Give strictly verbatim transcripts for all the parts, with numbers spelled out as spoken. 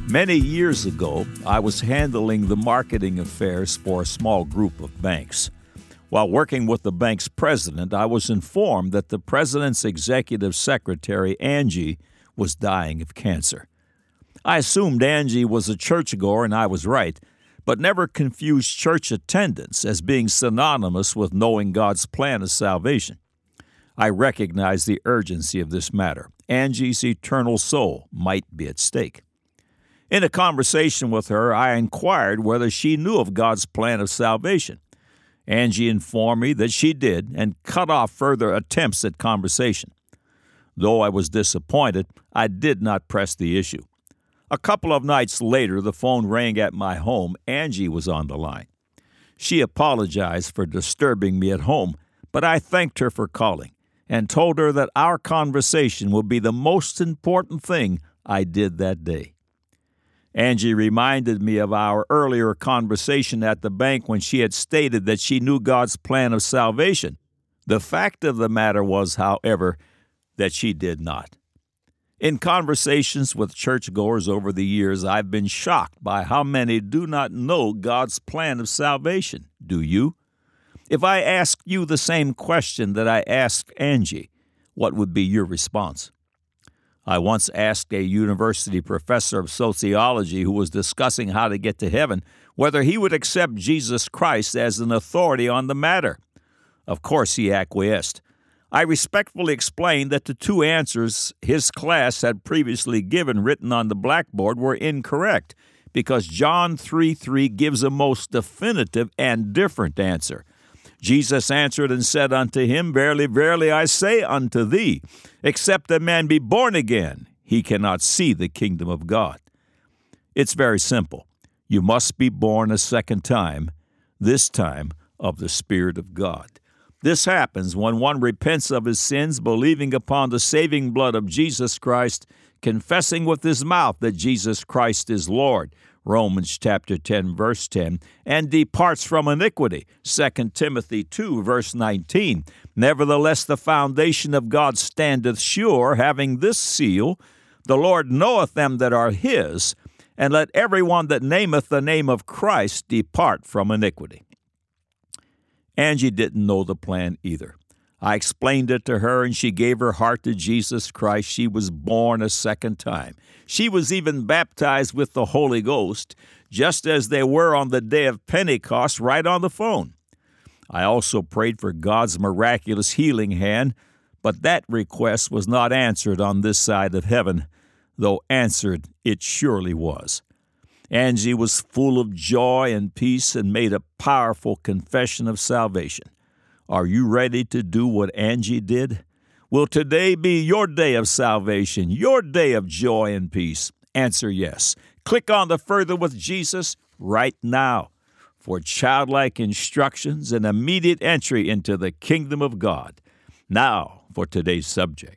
Many years ago, I was handling the marketing affairs for a small group of banks. While working with the bank's president, I was informed that the president's executive secretary, Angie, was dying of cancer. I assumed Angie was a churchgoer, and I was right, but never confused church attendance as being synonymous with knowing God's plan of salvation. I recognized the urgency of this matter. Angie's eternal soul might be at stake. In a conversation with her, I inquired whether she knew of God's plan of salvation. Angie informed me that she did and cut off further attempts at conversation. Though I was disappointed, I did not press the issue. A couple of nights later, the phone rang at my home. Angie was on the line. She apologized for disturbing me at home, but I thanked her for calling and told her that our conversation would be the most important thing I did that day. Angie reminded me of our earlier conversation at the bank when she had stated that she knew God's plan of salvation. The fact of the matter was, however, that she did not. In conversations with churchgoers over the years, I've been shocked by how many do not know God's plan of salvation. Do you? If I asked you the same question that I asked Angie, what would be your response? I once asked a university professor of sociology who was discussing how to get to heaven whether he would accept Jesus Christ as an authority on the matter. Of course, he acquiesced. I respectfully explained that the two answers his class had previously given written on the blackboard were incorrect because John three three gives a most definitive and different answer. Jesus answered and said unto him, Verily, verily, I say unto thee, except a man be born again, he cannot see the kingdom of God. It's very simple. You must be born a second time, this time of the Spirit of God. This happens when one repents of his sins, believing upon the saving blood of Jesus Christ, confessing with his mouth that Jesus Christ is Lord, Romans chapter ten, verse ten, and departs from iniquity, Second Timothy two, verse nineteen. Nevertheless, the foundation of God standeth sure, having this seal, the Lord knoweth them that are his, and let every one that nameth the name of Christ depart from iniquity. Angie didn't know the plan either. I explained it to her, and she gave her heart to Jesus Christ. She was born a second time. She was even baptized with the Holy Ghost, just as they were on the day of Pentecost, right on the phone. I also prayed for God's miraculous healing hand, but that request was not answered on this side of heaven, though answered it surely was. Angie was full of joy and peace and made a powerful confession of salvation. Are you ready to do what Angie did? Will today be your day of salvation, your day of joy and peace? Answer yes. Click on the Further with Jesus right now for childlike instructions and immediate entry into the kingdom of God. Now for today's subject.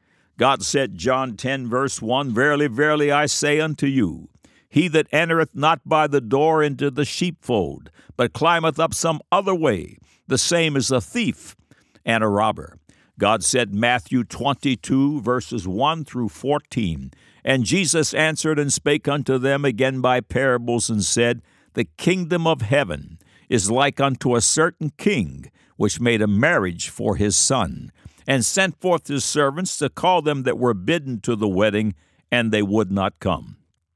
God said, John ten, verse one, Verily, verily, I say unto you, he that entereth not by the door into the sheepfold, but climbeth up some other way, the same is a thief and a robber. God said, Matthew twenty-two, verses one through fourteen, And Jesus answered and spake unto them again by parables, and said, The kingdom of heaven is like unto a certain king, which made a marriage for his son, and sent forth his servants to call them that were bidden to the wedding, and they would not come.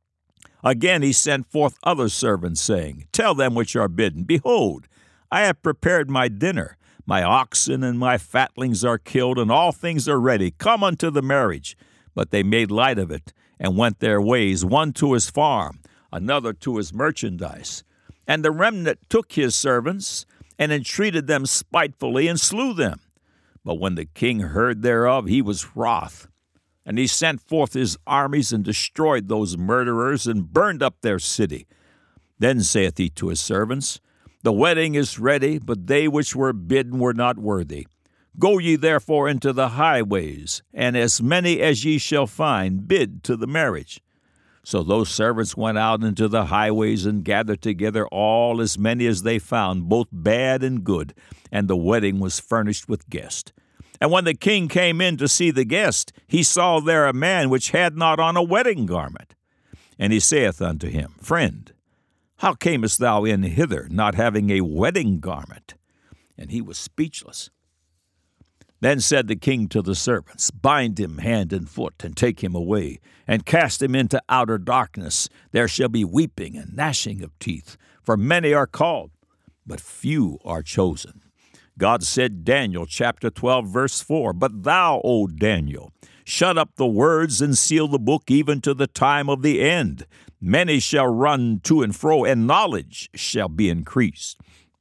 Again he sent forth other servants, saying, Tell them which are bidden, Behold, I have prepared my dinner. My oxen and my fatlings are killed, and all things are ready. Come unto the marriage. But they made light of it, and went their ways, one to his farm, another to his merchandise. And the remnant took his servants, and entreated them spitefully, and slew them. But when the king heard thereof, he was wroth. And he sent forth his armies, and destroyed those murderers, and burned up their city. Then saith he to his servants, The wedding is ready, but they which were bidden were not worthy. Go ye therefore into the highways, and as many as ye shall find, bid to the marriage. So those servants went out into the highways, and gathered together all as many as they found, both bad and good, and the wedding was furnished with guests. And when the king came in to see the guest, he saw there a man which had not on a wedding garment. And he saith unto him, Friend, how camest thou in hither, not having a wedding garment? And he was speechless. Then said the king to the servants, Bind him hand and foot, and take him away, and cast him into outer darkness. There shall be weeping and gnashing of teeth, for many are called, but few are chosen. God said, Daniel chapter twelve, verse four, But thou, O Daniel, shut up the words and seal the book even to the time of the end. Many shall run to and fro, and knowledge shall be increased.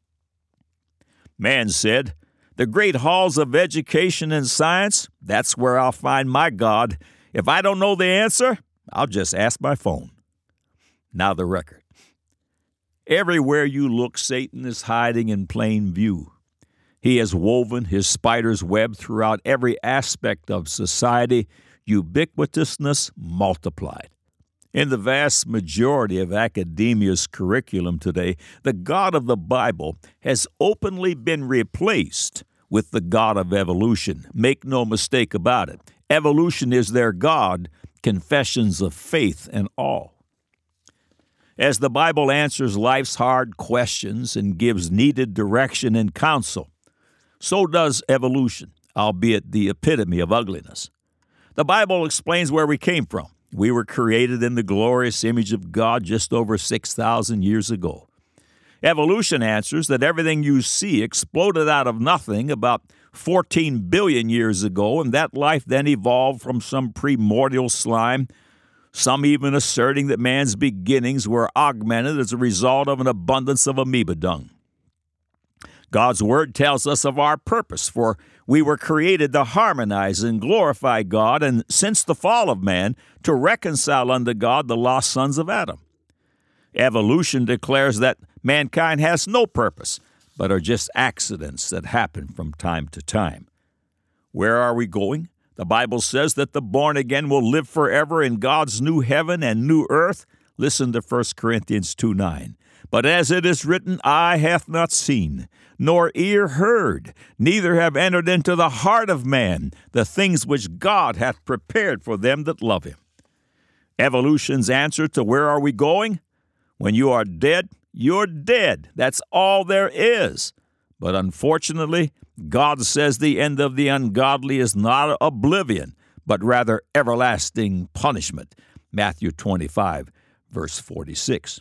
Man said, The great halls of education and science, that's where I'll find my God. If I don't know the answer, I'll just ask my phone. Now the record. Everywhere you look, Satan is hiding in plain view. He has woven his spider's web throughout every aspect of society, ubiquitousness multiplied. In the vast majority of academia's curriculum today, the God of the Bible has openly been replaced with the God of evolution. Make no mistake about it. Evolution is their God, confessions of faith and all. As the Bible answers life's hard questions and gives needed direction and counsel, so does evolution, albeit the epitome of ugliness. The Bible explains where we came from. We were created in the glorious image of God just over six thousand years ago. Evolution answers that everything you see exploded out of nothing about fourteen billion years ago, and that life then evolved from some primordial slime, some even asserting that man's beginnings were augmented as a result of an abundance of amoeba dung. God's Word tells us of our purpose, for we were created to harmonize and glorify God, and since the fall of man, to reconcile unto God the lost sons of Adam. Evolution declares that mankind has no purpose, but are just accidents that happen from time to time. Where are we going? The Bible says that the born again will live forever in God's new heaven and new earth. Listen to First Corinthians two nine. But as it is written, eye hath not seen, nor ear heard, neither have entered into the heart of man the things which God hath prepared for them that love him. Evolution's answer to where are we going? When you are dead, you're dead. That's all there is. But unfortunately, God says the end of the ungodly is not oblivion, but rather everlasting punishment. Matthew twenty-five, verse forty-six.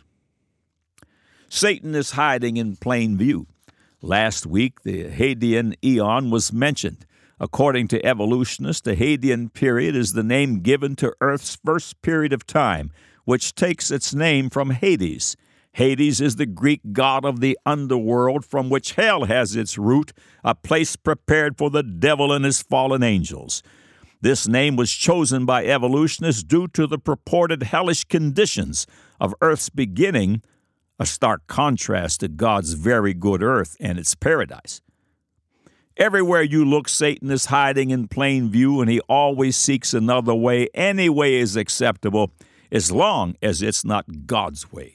Satan is hiding in plain view. Last week, the Hadean eon was mentioned. According to evolutionists, the Hadean period is the name given to Earth's first period of time, which takes its name from Hades. Hades is the Greek god of the underworld from which hell has its root, a place prepared for the devil and his fallen angels. This name was chosen by evolutionists due to the purported hellish conditions of Earth's beginning, a stark contrast to God's very good earth and its paradise. Everywhere you look, Satan is hiding in plain view, and he always seeks another way. Any way is acceptable, as long as it's not God's way.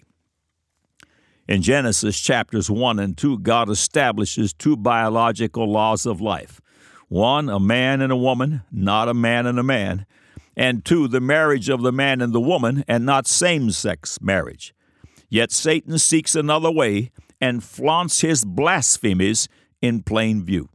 In Genesis chapters one and two, God establishes two biological laws of life. One, a man and a woman, not a man and a man. And two, the marriage of the man and the woman, and not same-sex marriage. Yet Satan seeks another way and flaunts his blasphemies in plain view.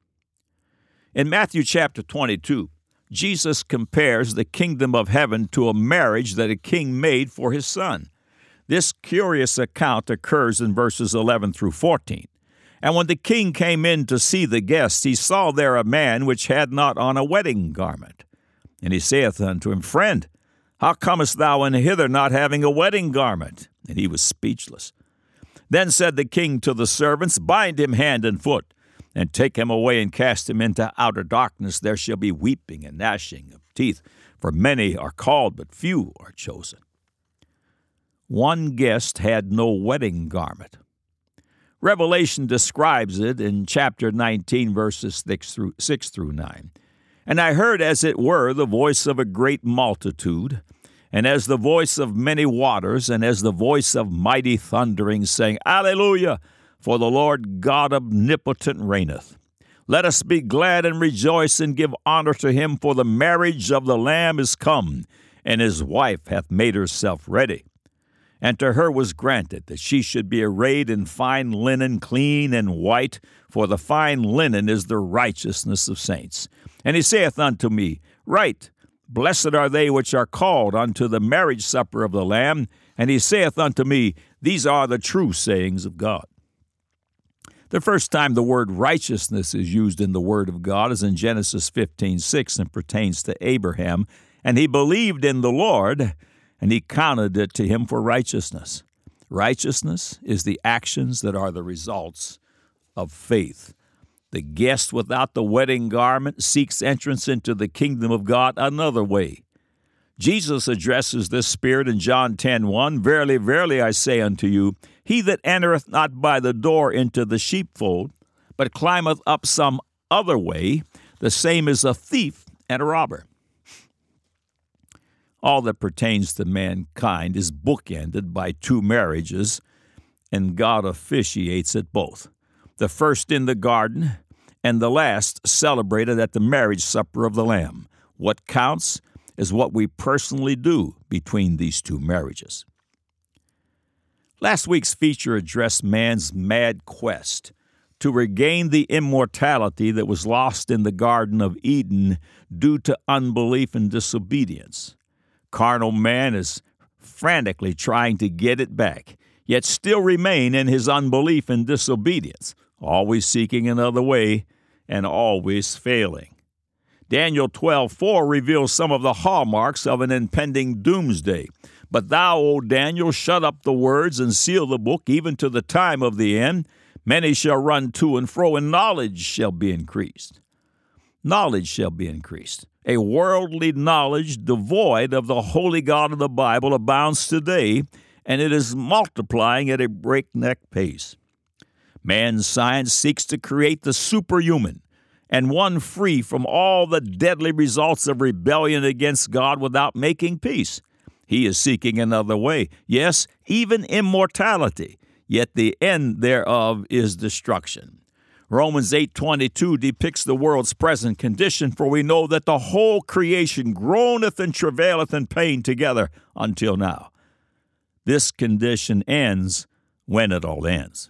In Matthew chapter twenty-two, Jesus compares the kingdom of heaven to a marriage that a king made for his son. This curious account occurs in verses eleven through fourteen. And when the king came in to see the guests, he saw there a man which had not on a wedding garment. And he saith unto him, Friend, how comest thou in hither not having a wedding garment? And he was speechless. Then said the king to the servants, Bind him hand and foot, and take him away and cast him into outer darkness. There shall be weeping and gnashing of teeth, for many are called, but few are chosen. One guest had no wedding garment. Revelation describes it in chapter nineteen, verses six through nine. And I heard, as it were, the voice of a great multitude, and as the voice of many waters, and as the voice of mighty thundering, saying, Alleluia, for the Lord God omnipotent reigneth. Let us be glad and rejoice and give honor to him, for the marriage of the Lamb is come, and his wife hath made herself ready. And to her was granted that she should be arrayed in fine linen, clean and white, for the fine linen is the righteousness of saints. And he saith unto me, Write, blessed are they which are called unto the marriage supper of the Lamb. And he saith unto me, These are the true sayings of God. The first time the word righteousness is used in the Word of God is in Genesis fifteen six and pertains to Abraham. And he believed in the Lord, and he counted it to him for righteousness. Righteousness is the actions that are the results of faith. The guest without the wedding garment seeks entrance into the kingdom of God another way. Jesus addresses this spirit in John ten one, Verily, verily, I say unto you, he that entereth not by the door into the sheepfold, but climbeth up some other way, the same is a thief and a robber. All that pertains to mankind is bookended by two marriages, and God officiates at both. The first in the garden, and the last celebrated at the marriage supper of the Lamb. What counts is what we personally do between these two marriages. Last week's feature addressed man's mad quest to regain the immortality that was lost in the Garden of Eden due to unbelief and disobedience. Carnal man is frantically trying to get it back, yet still remain in his unbelief and disobedience, always seeking another way and always failing. Daniel twelve four reveals some of the hallmarks of an impending doomsday. But thou, O Daniel, shut up the words and seal the book even to the time of the end. Many shall run to and fro, and knowledge shall be increased. Knowledge shall be increased. A worldly knowledge devoid of the holy God of the Bible abounds today, and it is multiplying at a breakneck pace. Man's science seeks to create the superhuman, and one free from all the deadly results of rebellion against God without making peace. He is seeking another way, yes, even immortality, yet the end thereof is destruction. Romans eight twenty-two depicts the world's present condition, for we know that the whole creation groaneth and travaileth in pain together until now. This condition ends when it all ends.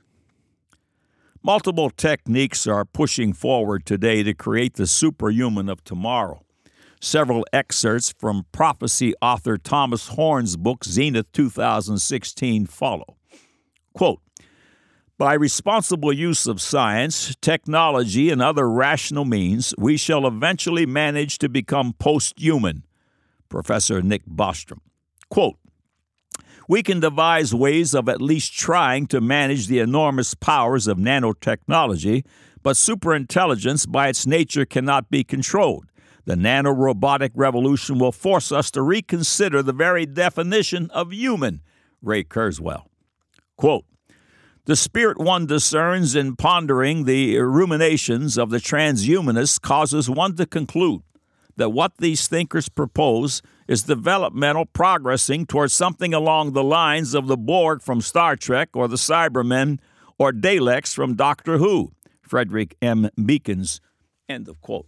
Multiple techniques are pushing forward today to create the superhuman of tomorrow. Several excerpts from prophecy author Thomas Horn's book, Zenith two thousand sixteen, follow. Quote, By responsible use of science, technology, and other rational means, we shall eventually manage to become post-human. Professor Nick Bostrom. Quote, We can devise ways of at least trying to manage the enormous powers of nanotechnology, but superintelligence by its nature cannot be controlled. The nanorobotic revolution will force us to reconsider the very definition of human. Ray Kurzweil. Quote, The spirit one discerns in pondering the ruminations of the transhumanists causes one to conclude that what these thinkers propose is developmental progressing towards something along the lines of the Borg from Star Trek or the Cybermen or Daleks from Doctor Who. Frederick M. Meekins, end of quote.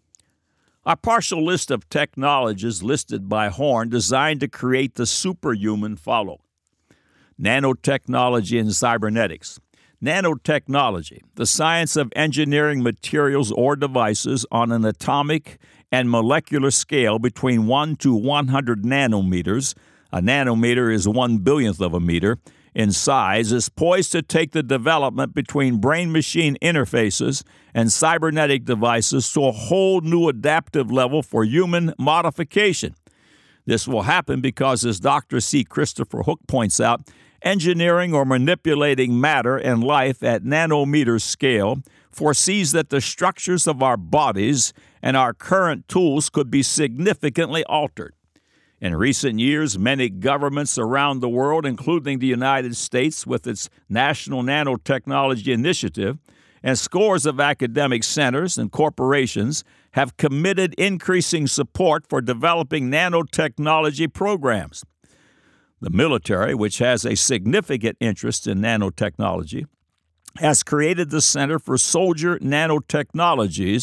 A partial list of technologies listed by Horn designed to create the superhuman follow. Nanotechnology and cybernetics. Nanotechnology, the science of engineering materials or devices on an atomic and molecular scale between one to one hundred nanometers, a nanometer is one billionth of a meter, in size, is poised to take the development between brain-machine interfaces and cybernetic devices to a whole new adaptive level for human modification. This will happen because, as Doctor C. Christopher Hook points out, engineering or manipulating matter and life at nanometer scale foresees that the structures of our bodies and our current tools could be significantly altered. In recent years, many governments around the world, including the United States with its National Nanotechnology Initiative, and scores of academic centers and corporations have committed increasing support for developing nanotechnology programs. The military, which has a significant interest in nanotechnology, has created the Center for Soldier Nanotechnologies,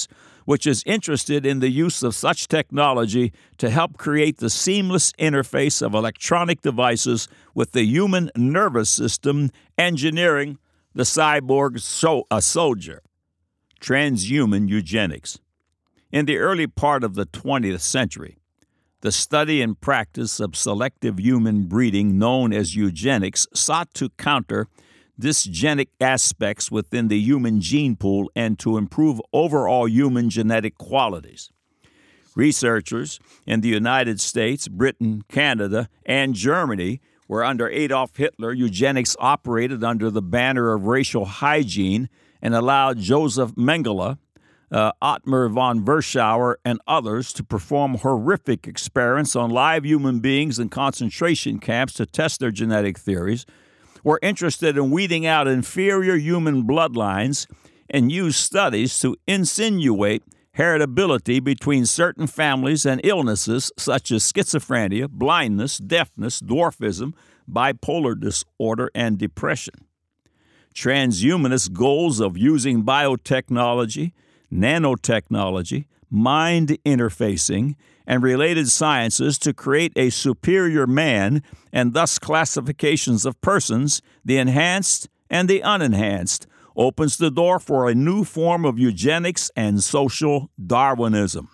which is interested in the use of such technology to help create the seamless interface of electronic devices with the human nervous system, engineering the cyborg so- a soldier. Transhuman eugenics. In the early part of the twentieth century, the study and practice of selective human breeding, known as eugenics, sought to counter dysgenic aspects within the human gene pool and to improve overall human genetic qualities. Researchers in the United States, Britain, Canada, and Germany, where under Adolf Hitler, eugenics operated under the banner of racial hygiene and allowed Joseph Mengele, uh, Ottmar von Verschauer, and others to perform horrific experiments on live human beings in concentration camps to test their genetic theories, were interested in weeding out inferior human bloodlines and used studies to insinuate heritability between certain families and illnesses such as schizophrenia, blindness, deafness, dwarfism, bipolar disorder, and depression. Transhumanist goals of using biotechnology, nanotechnology, mind interfacing, and related sciences to create a superior man, and thus classifications of persons, the enhanced and the unenhanced, opens the door for a new form of eugenics and social Darwinism.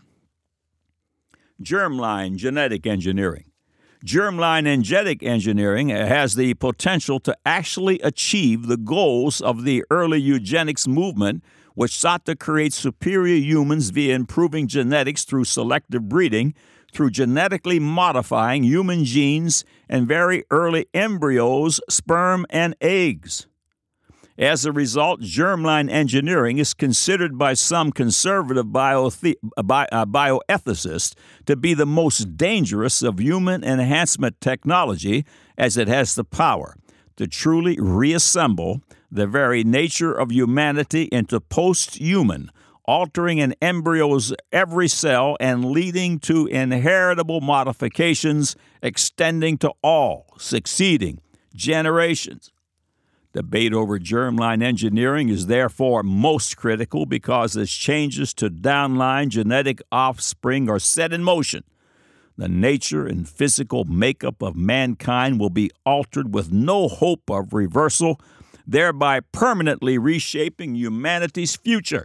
Germline genetic engineering. Germline and genetic engineering has the potential to actually achieve the goals of the early eugenics movement, which sought to create superior humans via improving genetics through selective breeding, through genetically modifying human genes and very early embryos, sperm, and eggs. As a result, germline engineering is considered by some conservative biothe- bi- uh, bioethicists to be the most dangerous of human enhancement technology, as it has the power to truly reassemble the very nature of humanity into post-human, altering an embryo's every cell and leading to inheritable modifications extending to all succeeding generations. Debate over germline engineering is therefore most critical because as changes to downline genetic offspring are set in motion, the nature and physical makeup of mankind will be altered with no hope of reversal, thereby permanently reshaping humanity's future.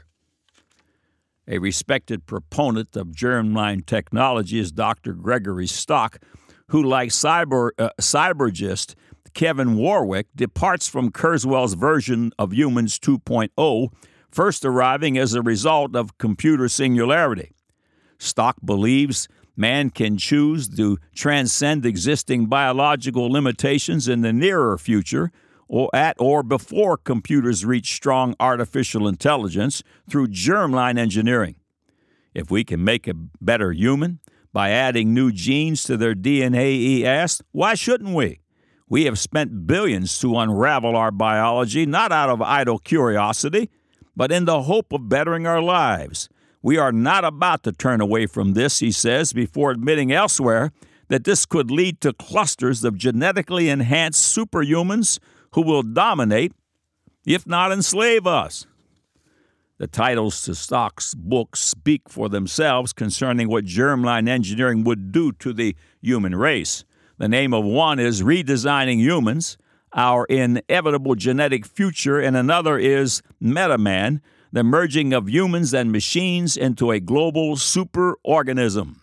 A respected proponent of germline technology is Doctor Gregory Stock, who, like cyber, uh, cybergist Kevin Warwick, departs from Kurzweil's version of Humans two point oh, first arriving as a result of computer singularity. Stock believes man can choose to transcend existing biological limitations in the nearer future, or at or before computers reach strong artificial intelligence through germline engineering. If we can make a better human by adding new genes to their D N A, he asked, why shouldn't we? We have spent billions to unravel our biology, not out of idle curiosity, but in the hope of bettering our lives. We are not about to turn away from this, he says, before admitting elsewhere that this could lead to clusters of genetically enhanced superhumans who will dominate, if not enslave us. The titles to Stock's books speak for themselves concerning what germline engineering would do to the human race. The name of one is Redesigning Humans, Our Inevitable Genetic Future, and another is Metaman, the merging of humans and machines into a global superorganism.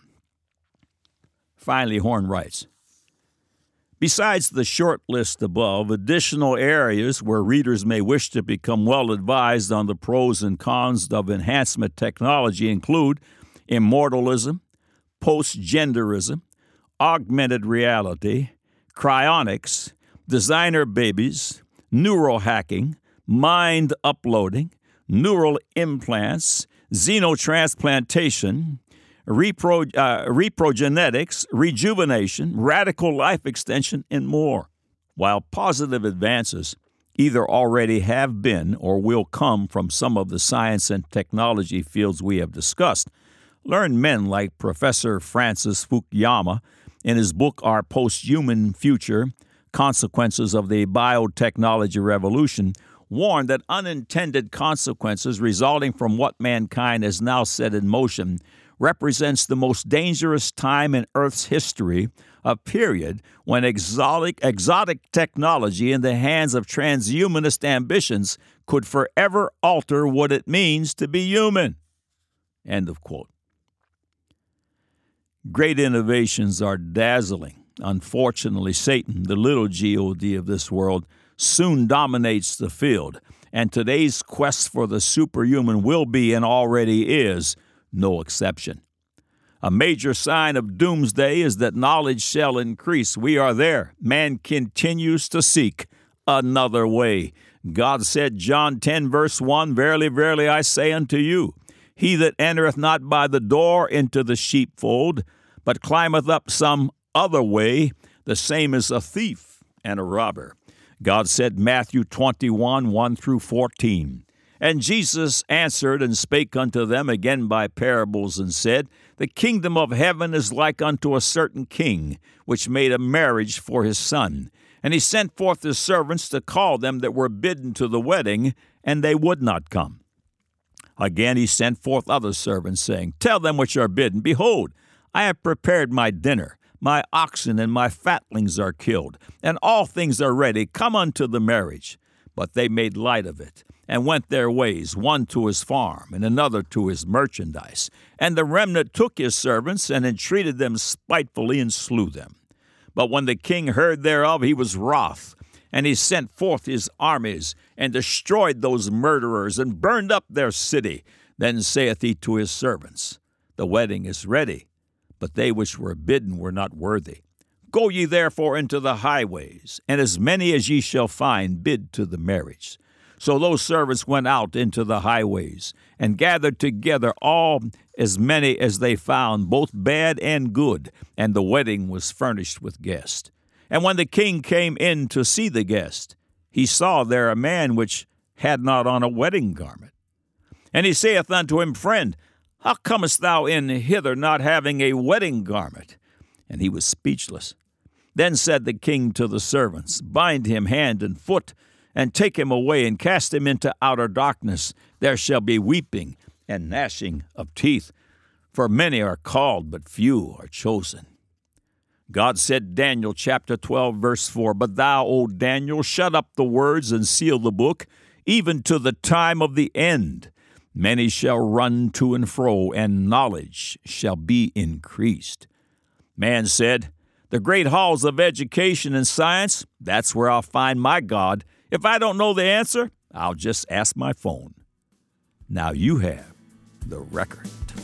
Finally, Horn writes, besides the short list above, additional areas where readers may wish to become well advised on the pros and cons of enhancement technology include immortalism, post-genderism, augmented reality, cryonics, designer babies, neural hacking, mind uploading, neural implants, xenotransplantation, repro, uh, reprogenetics, rejuvenation, radical life extension, and more. While positive advances either already have been or will come from some of the science and technology fields we have discussed, learned men like Professor Francis Fukuyama in his book Our Post-Human Future, Consequences of the Biotechnology Revolution, warned that unintended consequences resulting from what mankind has now set in motion represents the most dangerous time in Earth's history, a period when exotic, exotic technology in the hands of transhumanist ambitions could forever alter what it means to be human. End of quote. Great innovations are dazzling. Unfortunately, Satan, the little God of this world, soon dominates the field, and today's quest for the superhuman will be, and already is, no exception. A major sign of doomsday is that knowledge shall increase. We are there. Man continues to seek another way. God said, John ten, verse one, Verily, verily, I say unto you, he that entereth not by the door into the sheepfold, but climbeth up some other way, the same is a thief and a robber. God said, Matthew twenty-one, one through fourteen. And Jesus answered and spake unto them again by parables, and said, The kingdom of heaven is like unto a certain king, which made a marriage for his son. And he sent forth his servants to call them that were bidden to the wedding, and they would not come. Again he sent forth other servants, saying, Tell them which are bidden, Behold, I have prepared my dinner. My oxen and my fatlings are killed, and all things are ready. Come unto the marriage. But they made light of it, and went their ways, one to his farm, and another to his merchandise. And the remnant took his servants, and entreated them spitefully, and slew them. But when the king heard thereof, he was wroth, and he sent forth his armies, and destroyed those murderers, and burned up their city. Then saith he to his servants, The wedding is ready, but they which were bidden were not worthy. Go ye therefore into the highways, and as many as ye shall find, bid to the marriage. So those servants went out into the highways, and gathered together all as many as they found, both bad and good, and the wedding was furnished with guests. And when the king came in to see the guest, he saw there a man which had not on a wedding garment. And he saith unto him, Friend, how comest thou in hither not having a wedding garment? And he was speechless. Then said the king to the servants, Bind him hand and foot, and take him away, and cast him into outer darkness. There shall be weeping and gnashing of teeth, for many are called, but few are chosen. God said, Daniel chapter twelve, verse four, But thou, O Daniel, shut up the words and seal the book, even to the time of the end. Many shall run to and fro, and knowledge shall be increased. Man said, The great halls of education and science, that's where I'll find my God. If I don't know the answer, I'll just ask my phone. Now you have the record.